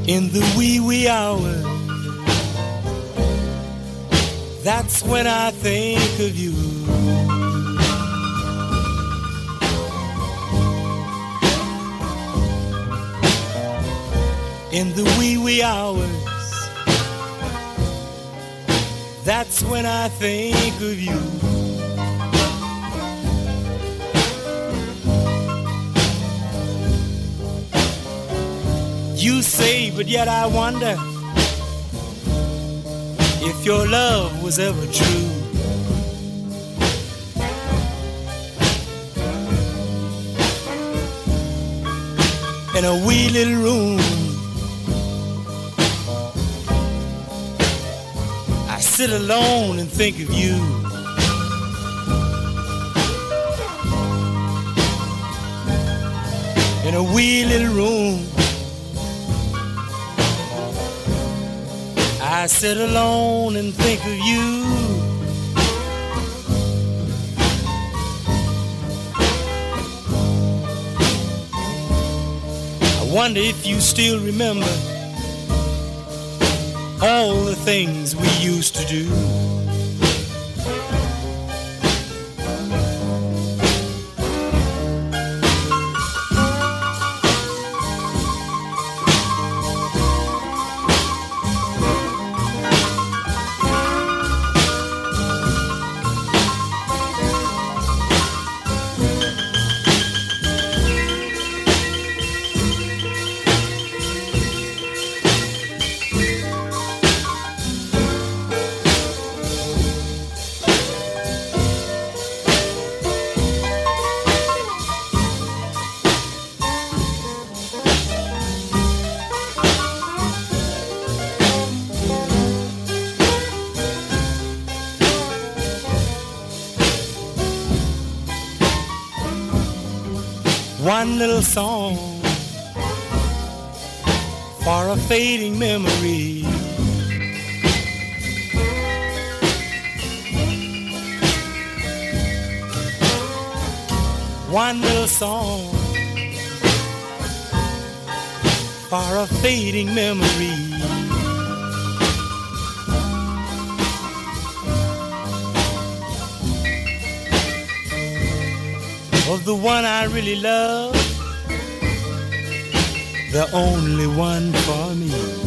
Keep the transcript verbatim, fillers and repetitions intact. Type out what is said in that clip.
In the wee wee hours, that's when I think of you. In the wee wee hours, that's when I think of you. You say, but yet I wonder if your love was ever true. In a wee little room, I sit alone and think of you. In a wee little room, I sit alone and think of you. I wonder if you still remember all the things we used to do. One little song for a fading memory. One little song for a fading memory. Of the one I really love, the only one for me.